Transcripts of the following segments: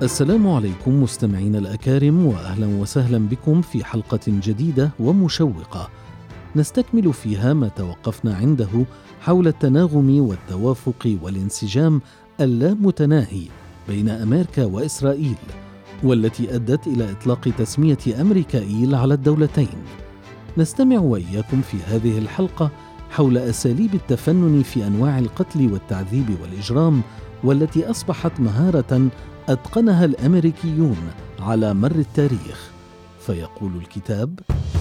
السلام عليكم مستمعين الأكارم، وأهلا وسهلا بكم في حلقة جديدة ومشوقة نستكمل فيها ما توقفنا عنده حول التناغم والتوافق والانسجام اللامتناهي بين أمريكا وإسرائيل، والتي أدت إلى إطلاق تسمية أمريكائيل على الدولتين. نستمع وإياكم في هذه الحلقة حول أساليب التفنن في أنواع القتل والتعذيب والإجرام، والتي أصبحت مهارة أتقنها الأمريكيون على مر التاريخ. فيقول الكتاب: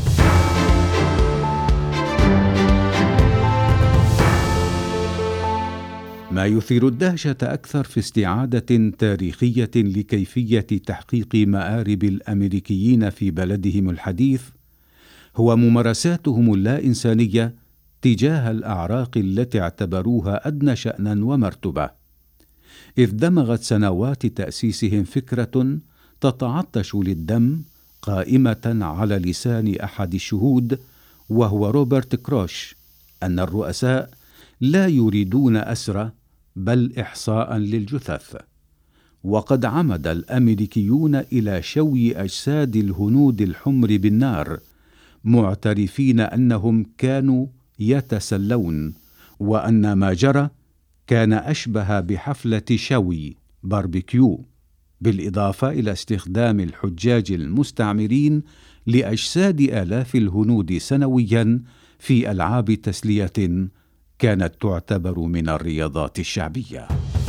ما يثير الدهشة أكثر في استعادة تاريخية لكيفية تحقيق مآرب الأمريكيين في بلدهم الحديث هو ممارساتهم اللا إنسانية تجاه الأعراق التي اعتبروها أدنى شأنا ومرتبة، إذ دمغت سنوات تأسيسهم فكرة تتعطش للدم قائمة على لسان أحد الشهود، وهو روبرت كروش، أن الرؤساء لا يريدون أسرى بل إحصاء للجثث. وقد عمد الأمريكيون إلى شوي أجساد الهنود الحمر بالنار، معترفين أنهم كانوا يتسلون، وأن ما جرى كان أشبه بحفلة شوي باربيكيو، بالإضافة إلى استخدام الحجاج المستعمرين لأجساد آلاف الهنود سنويا في ألعاب تسلية كانت تعتبر من الرياضات الشعبية.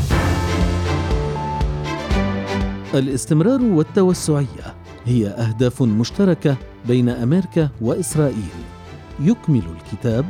الاستمرار والتوسعية هي أهداف مشتركة بين أمريكا وإسرائيل. يكمل الكتاب: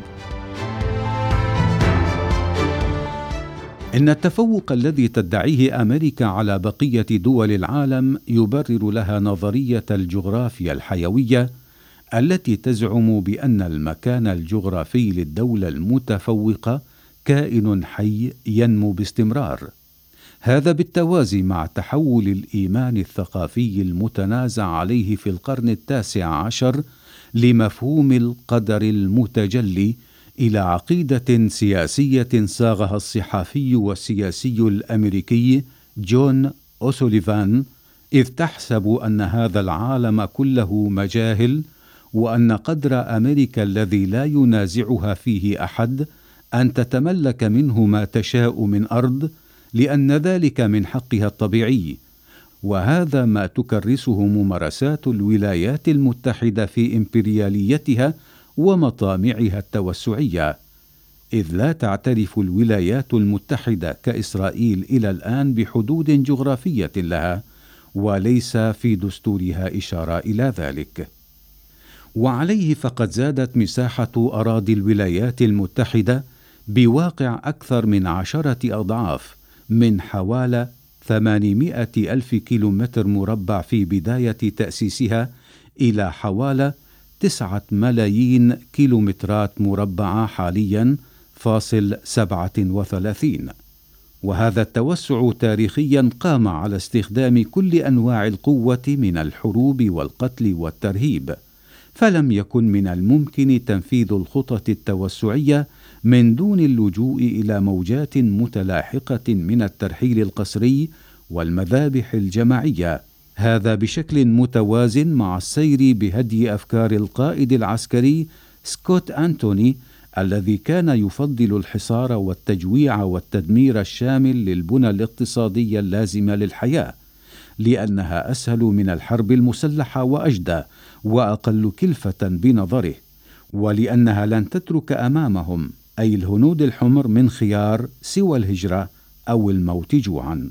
إن التفوق الذي تدعيه أمريكا على بقية دول العالم يبرر لها نظرية الجغرافيا الحيوية التي تزعم بأن المكان الجغرافي للدولة المتفوقة كائن حي ينمو باستمرار. هذا بالتوازي مع تحول الإيمان الثقافي المتنازع عليه في القرن ال19 لمفهوم القدر المتجلي إلى عقيدة سياسية صاغها الصحفي والسياسي الأمريكي جون أوسوليفان، إذ تحسب أن هذا العالم كله مجاهل، وأن قدر أمريكا الذي لا ينازعها فيه أحد أن تتملك منه ما تشاء من أرض، لأن ذلك من حقها الطبيعي. وهذا ما تكرسه ممارسات الولايات المتحدة في إمبرياليتها ومطامعها التوسعية، إذ لا تعترف الولايات المتحدة كإسرائيل إلى الآن بحدود جغرافية لها، وليس في دستورها إشارة إلى ذلك. وعليه فقد زادت مساحة أراضي الولايات المتحدة بواقع أكثر من 10 أضعاف، من حوالي 800 ألف كيلومتر مربع في بداية تأسيسها إلى حوالي 9 ملايين كيلومترات مربعة حاليا فاصل 37. وهذا التوسع تاريخيا قام على استخدام كل أنواع القوة من الحروب والقتل والترهيب، فلم يكن من الممكن تنفيذ الخطط التوسعية من دون اللجوء إلى موجات متلاحقة من الترحيل القسري والمذابح الجماعية، هذا بشكل متوازن مع السير بهدي أفكار القائد العسكري سكوت أنتوني، الذي كان يفضل الحصار والتجويع والتدمير الشامل للبنى الاقتصادية اللازمة للحياة، لأنها أسهل من الحرب المسلحة وأجدى وأقل كلفة بنظره، ولأنها لن تترك أمامهم أي الهنود الحمر من خيار سوى الهجرة أو الموت جوعا.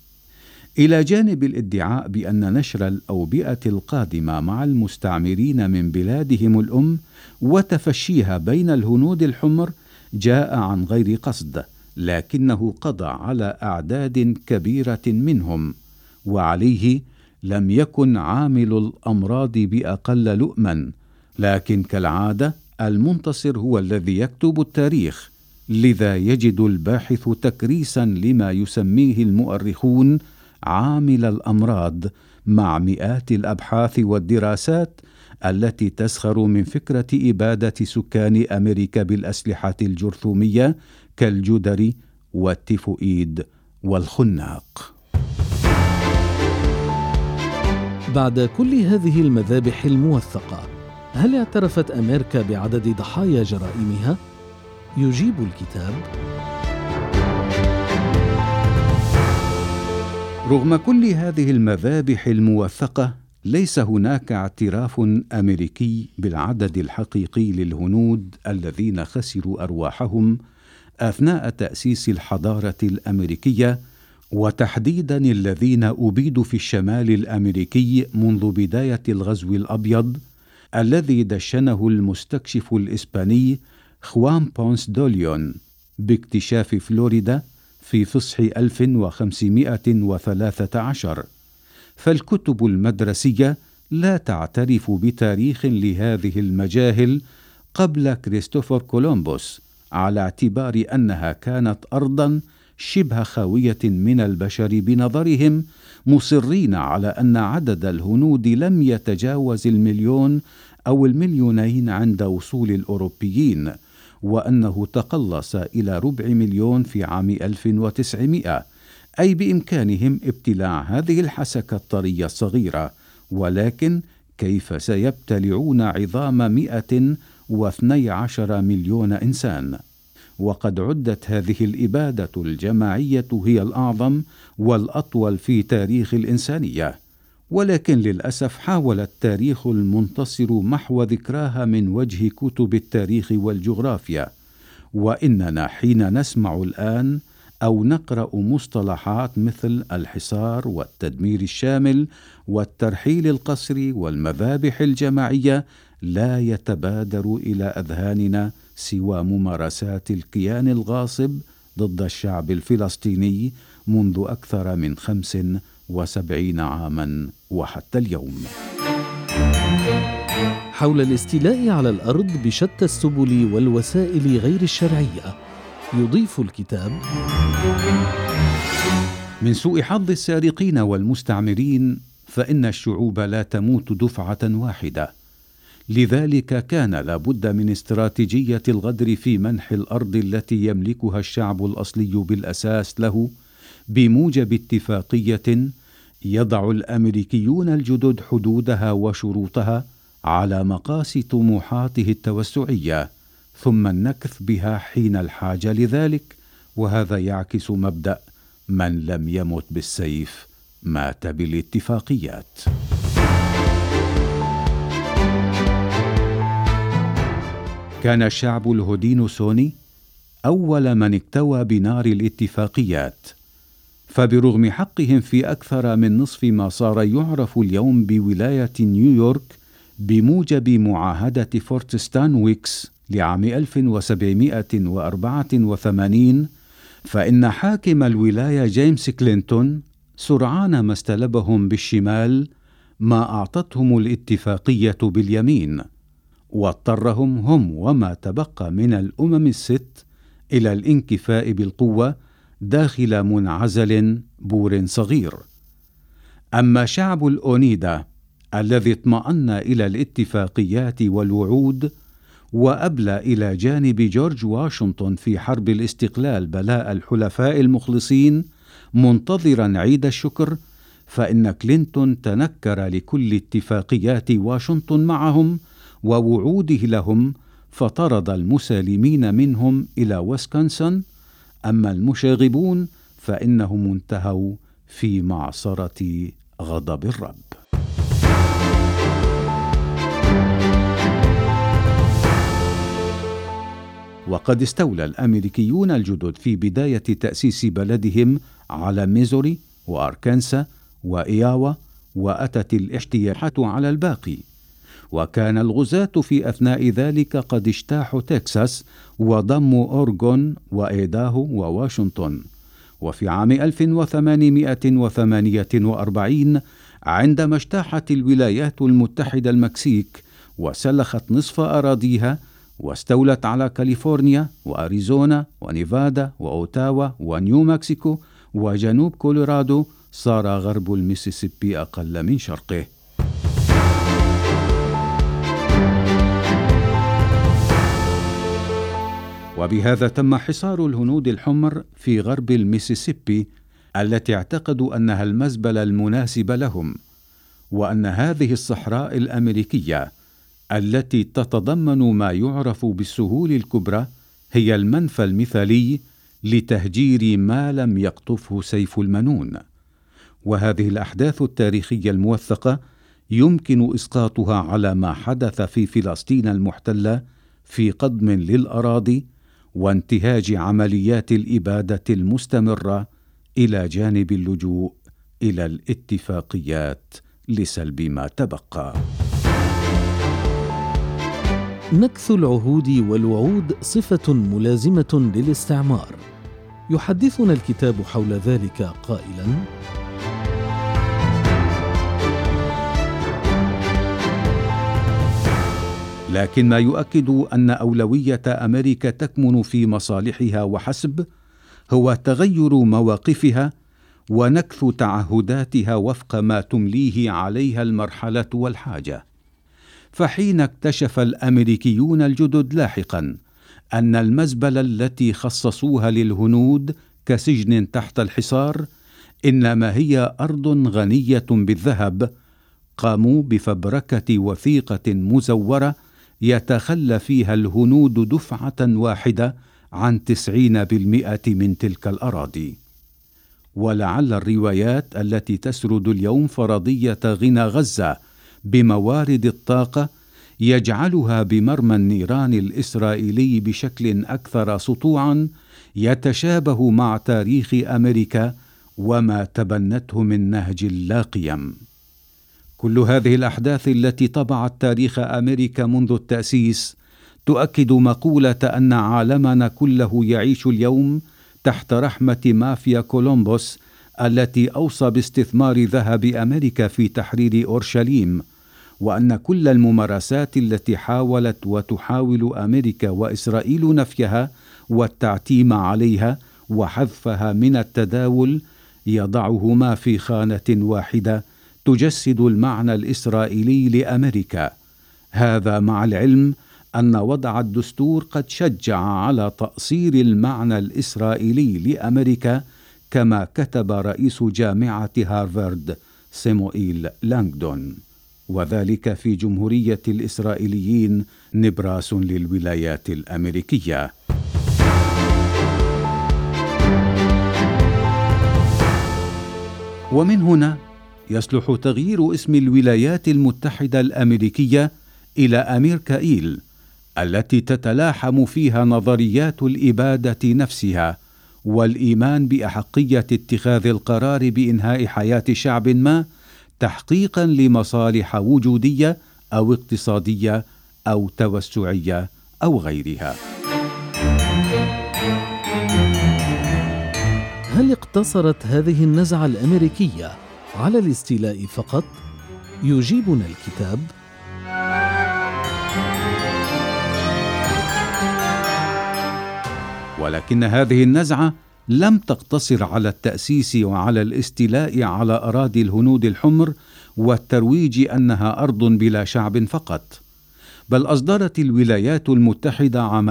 إلى جانب الادعاء بأن نشر الأوبئة القادمة مع المستعمرين من بلادهم الأم وتفشيها بين الهنود الحمر جاء عن غير قصد، لكنه قضى على أعداد كبيرة منهم، وعليه لم يكن عامل الأمراض بأقل لؤما، لكن كالعادة المنتصر هو الذي يكتب التاريخ، لذا يجد الباحث تكريسا لما يسميه المؤرخون عامل الأمراض مع مئات الأبحاث والدراسات التي تسخر من فكرة إبادة سكان أمريكا بالأسلحة الجرثومية كالجدري والتيفوئيد والخناق. بعد كل هذه المذابح الموثقة، هل اعترفت أمريكا بعدد ضحايا جرائمها؟ يجيب الكتاب: رغم كل هذه المذابح الموثقة، ليس هناك اعتراف أمريكي بالعدد الحقيقي للهنود الذين خسروا أرواحهم أثناء تأسيس الحضارة الأمريكية، وتحديدا الذين أبيدوا في الشمال الأمريكي منذ بداية الغزو الأبيض الذي دشنه المستكشف الإسباني خوان بونس دوليون باكتشاف فلوريدا في فصح 1513. فالكتب المدرسية لا تعترف بتاريخ لهذه المجاهل قبل كريستوفر كولومبوس، على اعتبار أنها كانت أرضاً شبه خاوية من البشر بنظرهم، مصرين على أن عدد الهنود لم يتجاوز 1,000,000 أو 2,000,000 عند وصول الأوروبيين، وأنه تقلص إلى 400,000 في عام 1900، أي بإمكانهم ابتلاع هذه الحسكة الطرية الصغيرة، ولكن كيف سيبتلعون عظام 112 مليون إنسان؟ وقد عدت هذه الإبادة الجماعية هي الأعظم والأطول في تاريخ الإنسانية، ولكن للأسف حاول التاريخ المنتصر محو ذكراها من وجه كتب التاريخ والجغرافيا. وإننا حين نسمع الآن أو نقرأ مصطلحات مثل الحصار والتدمير الشامل والترحيل القسري والمذابح الجماعية، لا يتبادر إلى أذهاننا سوى ممارسات الكيان الغاصب ضد الشعب الفلسطيني منذ أكثر من 75 عاما وحتى اليوم. حول الاستيلاء على الأرض بشتى السبل والوسائل غير الشرعية، يضيف الكتاب: من سوء حظ السارقين والمستعمرين فإن الشعوب لا تموت دفعة واحدة، لذلك كان لابد من استراتيجية الغدر في منح الأرض التي يملكها الشعب الأصلي بالأساس له، بموجب اتفاقية يضع الأمريكيون الجدد حدودها وشروطها على مقاس طموحاته التوسعية، ثم النكث بها حين الحاجة لذلك، وهذا يعكس مبدأ من لم يمت بالسيف مات بالاتفاقيات. كان الشعب الهودينوسوني أول من اكتوى بنار الاتفاقيات، فبرغم حقهم في أكثر من نصف ما صار يعرف اليوم بولاية نيويورك بموجب معاهدة فورت ستانويكس لعام 1784، فإن حاكم الولاية جيمس كلينتون سرعان ما استلبهم بالشمال ما أعطتهم الاتفاقية باليمين، واضطرهم هم وما تبقى من الأمم الست إلى الانكفاء بالقوة داخل منعزل بور صغير. أما شعب الأونيدا الذي اطمأن إلى الاتفاقيات والوعود وأبلى إلى جانب جورج واشنطن في حرب الاستقلال بلاء الحلفاء المخلصين منتظرا عيد الشكر، فإن كلينتون تنكر لكل اتفاقيات واشنطن معهم ووعوده لهم، فطرد المسالمين منهم إلى ويسكونسن. أما المشاغبون فإنهم انتهوا في معصرة غضب الرب. وقد استولى الأمريكيون الجدد في بداية تأسيس بلدهم على ميزوري وأركنسا وإياوا، وأتت الاجتياحات على الباقي، وكان الغزاة في أثناء ذلك قد اجتاحوا تكساس وضموا أورغون وإيداهو وواشنطن. وفي عام 1848 عندما اجتاحت الولايات المتحدة المكسيك وسلخت نصف أراضيها واستولت على كاليفورنيا وأريزونا ونيفادا وأوتاوا ونيو مكسيكو وجنوب كولورادو، صار غرب الميسيسيبي أقل من شرقه. وبهذا تم حصار الهنود الحمر في غرب الميسيسيبي التي اعتقدوا أنها المزبلة المناسب لهم، وأن هذه الصحراء الأمريكية التي تتضمن ما يعرف بالسهول الكبرى هي المنفى المثالي لتهجير ما لم يقطفه سيف المنون. وهذه الأحداث التاريخية الموثقة يمكن إسقاطها على ما حدث في فلسطين المحتلة في قضم للأراضي وانتهاج عمليات الإبادة المستمرة إلى جانب اللجوء إلى الاتفاقيات لسلب ما تبقى. نكث العهود والوعود صفة ملازمة للاستعمار. يحدثنا الكتاب حول ذلك قائلا: لكن ما يؤكد أن أولوية أمريكا تكمن في مصالحها وحسب هو تغير مواقفها ونكث تعهداتها وفق ما تمليه عليها المرحلة والحاجة. فحين اكتشف الأمريكيون الجدد لاحقا أن المزبلة التي خصصوها للهنود كسجن تحت الحصار إنما هي أرض غنية بالذهب، قاموا بفبركة وثيقة مزورة يتخلى فيها الهنود دفعة واحدة عن 90% من تلك الأراضي. ولعل الروايات التي تسرد اليوم فرضية غنى غزة بموارد الطاقة يجعلها بمرمى النيران الإسرائيلي بشكل أكثر سطوعا يتشابه مع تاريخ أمريكا وما تبنته من نهج لا قيم. كل هذه الأحداث التي طبعت تاريخ أمريكا منذ التأسيس تؤكد مقولة أن عالمنا كله يعيش اليوم تحت رحمة مافيا كولومبوس التي أوصى باستثمار ذهب أمريكا في تحرير أورشليم، وأن كل الممارسات التي حاولت وتحاول أمريكا وإسرائيل نفيها والتعتيم عليها وحذفها من التداول يضعهما في خانة واحدة تجسد المعنى الإسرائيلي لأمريكا. هذا مع العلم أن وضع الدستور قد شجع على تأصيل المعنى الإسرائيلي لأمريكا، كما كتب رئيس جامعة هارفارد سيموئيل لانغدون، وذلك في جمهورية الإسرائيليين نبراس للولايات الأمريكية. ومن هنا يصلح تغيير اسم الولايات المتحدة الأمريكية إلى أميركائيل، التي تتلاحم فيها نظريات الإبادة نفسها والإيمان بأحقية اتخاذ القرار بإنهاء حياة شعب ما تحقيقا لمصالح وجودية أو اقتصادية أو توسعية أو غيرها. هل اقتصرت هذه النزعة الأمريكية على الاستيلاء فقط؟ يجيبنا الكتاب: ولكن هذه النزعة لم تقتصر على التأسيس وعلى الاستيلاء على أراضي الهنود الحمر والترويج أنها أرض بلا شعب فقط، بل أصدرت الولايات المتحدة عام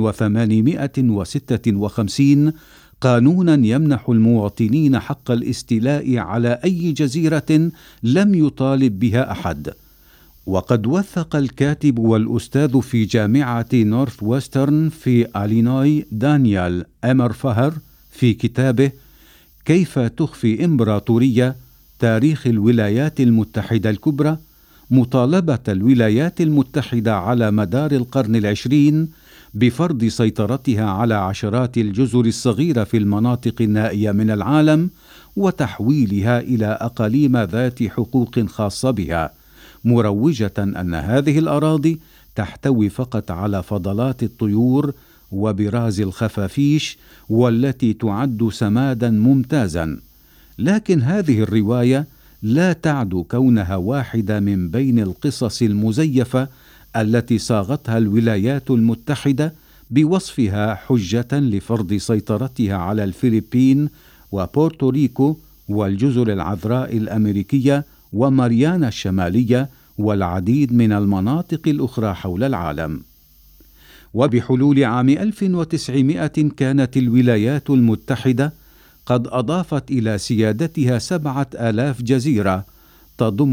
1856 قانونا يمنح المواطنين حق الاستيلاء على أي جزيرة لم يطالب بها أحد. وقد وثق الكاتب والأستاذ في جامعة نورث ويسترن في إلينوي دانيال أمر فهر في كتابه كيف تخفي إمبراطورية تاريخ الولايات المتحدة الكبرى مطالبة الولايات المتحدة على مدار القرن العشرين بفرض سيطرتها على عشرات الجزر الصغيرة في المناطق النائية من العالم وتحويلها إلى أقاليم ذات حقوق خاصة بها، مروجة أن هذه الأراضي تحتوي فقط على فضلات الطيور وبراز الخفافيش والتي تعد سمادا ممتازا. لكن هذه الرواية لا تعد كونها واحدة من بين القصص المزيفة التي صاغتها الولايات المتحدة بوصفها حجة لفرض سيطرتها على الفلبين وبورتوريكو والجزر العذراء الأمريكية وماريانا الشمالية والعديد من المناطق الأخرى حول العالم. وبحلول عام 1900 كانت الولايات المتحدة قد أضافت إلى سيادتها 7000 جزيرة تضم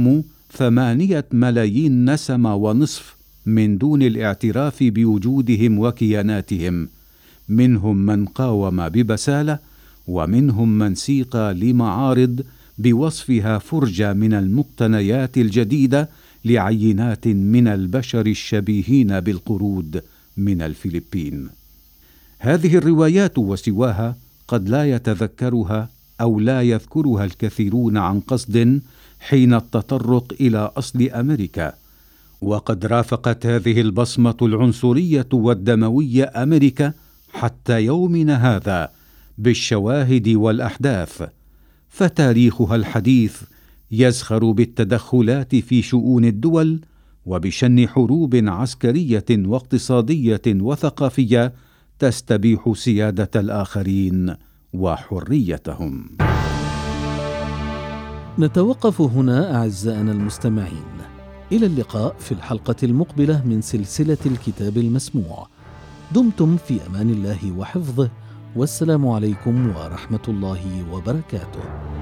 8 ملايين نسمة ونصف من دون الاعتراف بوجودهم وكياناتهم، منهم من قاوم ببسالة، ومنهم من سيق لمعارض بوصفها فرجة من المقتنيات الجديدة لعينات من البشر الشبيهين بالقرود من الفلبين. هذه الروايات وسواها قد لا يتذكرها أو لا يذكرها الكثيرون عن قصد حين التطرق إلى أصل أمريكا، وقد رافقت هذه البصمة العنصرية والدموية أمريكا حتى يومنا هذا بالشواهد والأحداث، فتاريخها الحديث يزخر بالتدخلات في شؤون الدول وبشن حروب عسكرية واقتصادية وثقافية تستبيح سيادة الآخرين وحريتهم. نتوقف هنا أعزائنا المستمعين، إلى اللقاء في الحلقة المقبلة من سلسلة الكتاب المسموع. دمتم في أمان الله وحفظه، والسلام عليكم ورحمة الله وبركاته.